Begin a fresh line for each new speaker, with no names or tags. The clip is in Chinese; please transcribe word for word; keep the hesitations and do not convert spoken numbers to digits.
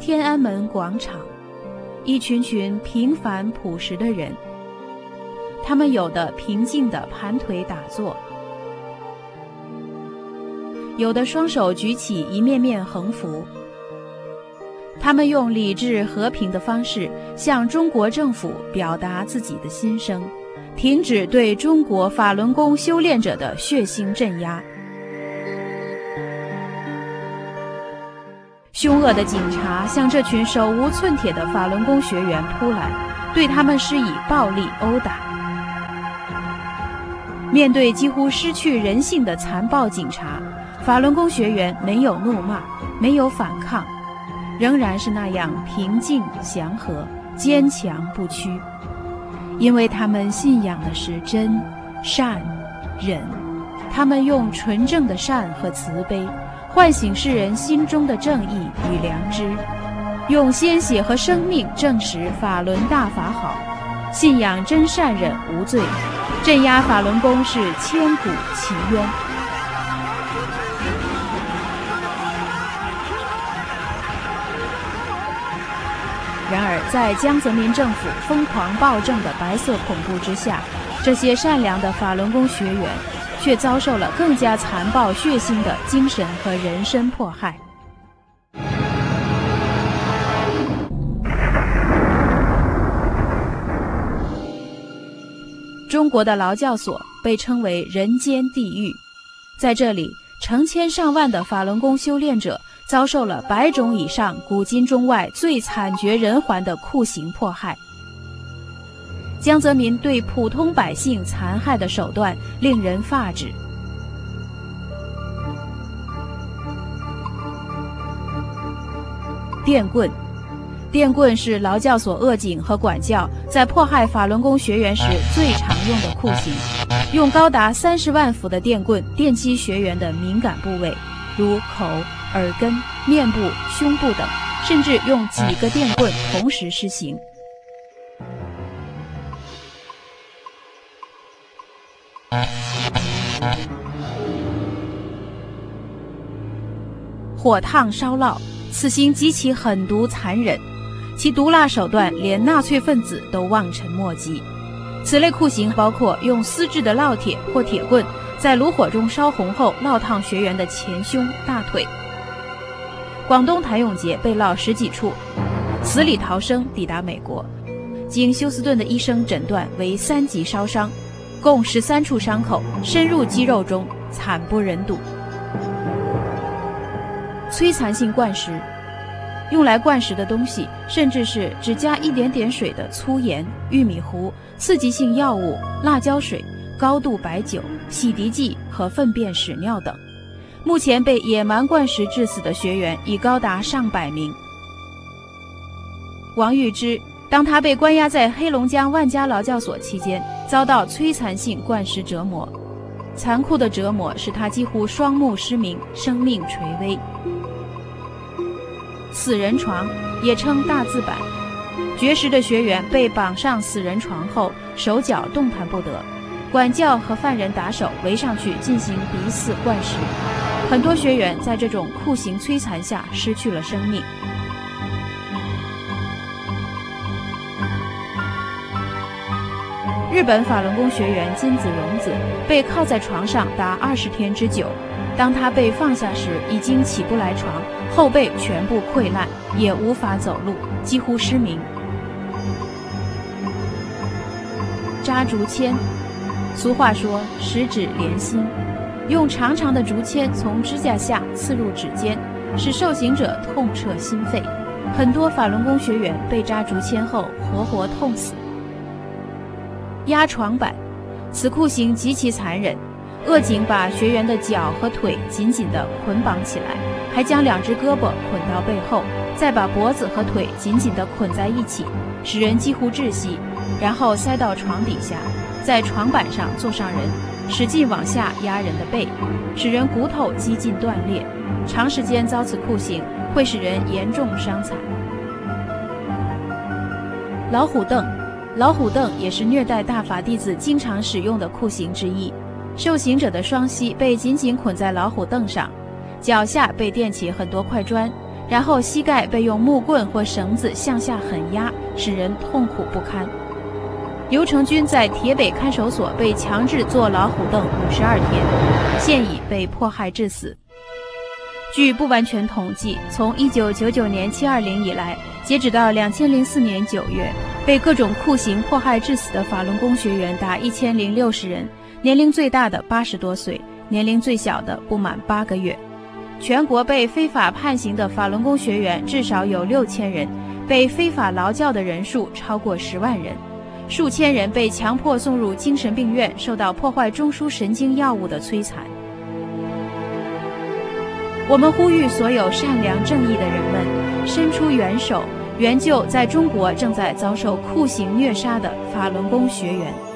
天安门广场，一群群平凡朴实的人，他们有的平静地盘腿打坐，有的双手举起一面面横幅。他们用理智和平的方式向中国政府表达自己的心声，停止对中国法轮功修炼者的血腥镇压。凶恶的警察向这群手无寸铁的法轮功学员扑来，对他们施以暴力殴打。面对几乎失去人性的残暴警察，法轮功学员没有怒骂，没有反抗，仍然是那样平静祥和，坚强不屈，因为他们信仰的是真、善、忍。他们用纯正的善和慈悲唤醒世人心中的正义与良知，用鲜血和生命证实法轮大法好，信仰真善忍无罪，镇压法轮功是千古奇冤。然而，在江泽民政府疯狂暴政的白色恐怖之下，这些善良的法轮功学员却遭受了更加残暴血腥的精神和人身迫害。中国的劳教所被称为人间地狱，在这里，成千上万的法轮功修炼者遭受了百种以上古今中外最惨绝人寰的酷刑迫害。江泽民对普通百姓残害的手段令人发指。电棍，电棍是劳教所恶警和管教在迫害法轮功学员时最常用的酷刑，用高达三十万伏的电棍电击学员的敏感部位，如口、耳根、面部、胸部等，甚至用几个电棍同时施行。火烫烧烙，此刑极其狠毒残忍，其毒辣手段连纳粹分子都望尘莫及。此类酷刑包括用丝质的烙铁或铁棍在炉火中烧红后烙烫学员的前胸、大腿。广东谭永杰被烙十几处，死里逃生抵达美国，经休斯顿的医生诊断为三级烧伤，共十三处伤口深入肌肉中，惨不忍睹。摧残性灌食，用来灌食的东西甚至是只加一点点水的粗盐、玉米糊、刺激性药物、辣椒水、高度白酒、洗涤剂和粪便屎尿等。目前被野蛮灌食致死的学员已高达上百名。王玉芝，当他被关押在黑龙江万家劳教所期间，遭到摧残性灌食折磨，残酷的折磨使他几乎双目失明，生命垂危。死人床也称大字板，绝食的学员被绑上死人床后，手脚动弹不得，管教和犯人打手围上去进行鼻饲灌食，很多学员在这种酷刑摧残下失去了生命。日本法轮功学员金子荣子被铐在床上达二十天之久，当他被放下时，已经起不来床，后背全部溃烂，也无法走路，几乎失明。扎竹签，俗话说十指连心，用长长的竹签从指甲下刺入指尖，使受刑者痛彻心肺。很多法轮功学员被扎竹签后活活痛死。压床板，此酷刑极其残忍，恶警把学员的脚和腿紧紧地捆绑起来，还将两只胳膊捆到背后，再把脖子和腿紧紧地捆在一起，使人几乎窒息，然后塞到床底下，在床板上坐上人，使劲往下压人的背，使人骨头几近断裂。长时间遭此酷刑会使人严重伤残。老虎凳，老虎凳也是虐待大法弟子经常使用的酷刑之一。受刑者的双膝被紧紧捆在老虎凳上，脚下被垫起很多块砖， 然后膝盖被用木棍或绳子向下狠压，使人痛苦不堪。刘成军在铁北看守所被强制坐老虎凳五十二天，现已被迫害致死。据不完全统计，从一九九九年七二零以来，截止到两千零四年九月，被各种酷刑迫害致死的法轮功学员达一千零六十人，年龄最大的八十多岁，年龄最小的不满八个月。全国被非法判刑的法轮功学员至少有六千人，被非法劳教的人数超过十万人，数千人被强迫送入精神病院，受到破坏中枢神经药物的摧残。我们呼吁所有善良正义的人们伸出援手，援救在中国正在遭受酷刑虐杀的法轮功学员。